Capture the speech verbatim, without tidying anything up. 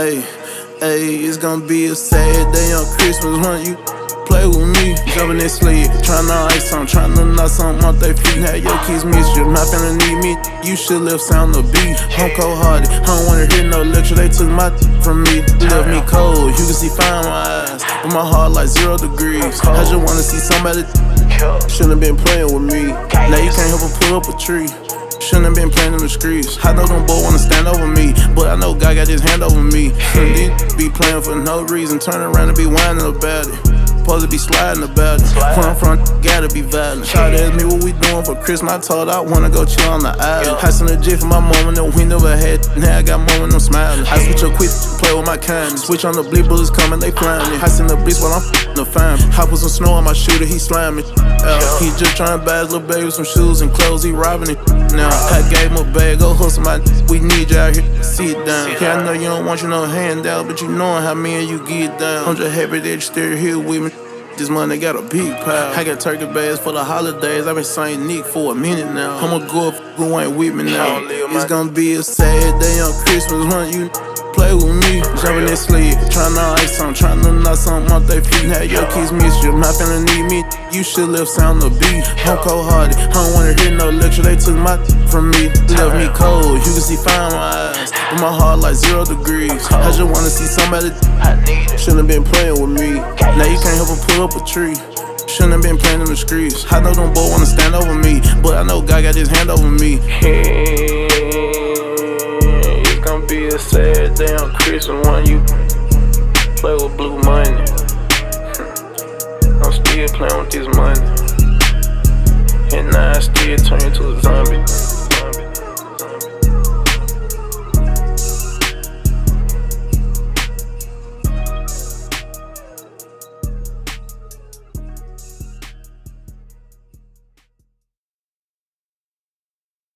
Ayy, ayy, it's gonna be a sad day on Christmas when you play with me. Jumping in sleep, tryna ice some, tryna knock something off their feet. Have your kids miss you, my family need me. You should live sound the beat. I'm cold hearted, I don't wanna hear no lecture. They took my from me, left me cold. You can see fire in my eyes, but my heart like zero degrees. I just wanna see somebody. Shouldn't have been playing with me. Now you can't help but pull up a tree. Shouldn't have been playing in the streets. I know them boys wanna stand over me, but I know God got his hand over me. These be playing for no reason, turn around and be whining about it. Supposed to be sliding about it. Where I'm from, gotta be violent. Shawty asked me what we doing for Christmas. I told her I wanna go chill on the island. I sent a jet for my mama that we never had. Now I got mama and I'm smiling. I switch up quick, play with my kindness. Switch on the bleed bullets coming, they flying it. I send the beast while I'm f***ing the fine. I put some snow on my shooter, he slamming. Uh, he just trying to buy his little baby some shoes and clothes, he robbing it. Now I gave him a bag, go hustle my we need you out here, sit down. Yeah, I know you don't want you no handout, but you knowin' how me and you get down. I'm just happy that you still here with me. This money got a big pile. I got turkey bags for the holidays. I've been saying Nick for a minute now. I'ma go up who ain't with me now. It's gonna be a sad day on Christmas when you play with me. Jumping in sleep, tryna ice some, tryna knock something off their feet. Have your kids miss you, my family need me. You should live sound the beat. I'm cold hearted, I don't wanna hear no lecture. They took my from me, left me cold. You can see fire in my eyes, but my heart like zero degrees. I just wanna see somebody. Shouldn't have been playing with me. Now you can't help but pull up a tree. Shouldn't have been playing in the streets. I know them boys wanna stand over me, but I know God got his hand over me. Hey, it's gonna be a sad day on Christmas when you play with blue money. I'm still playing with this money, and now I still turn into a zombie.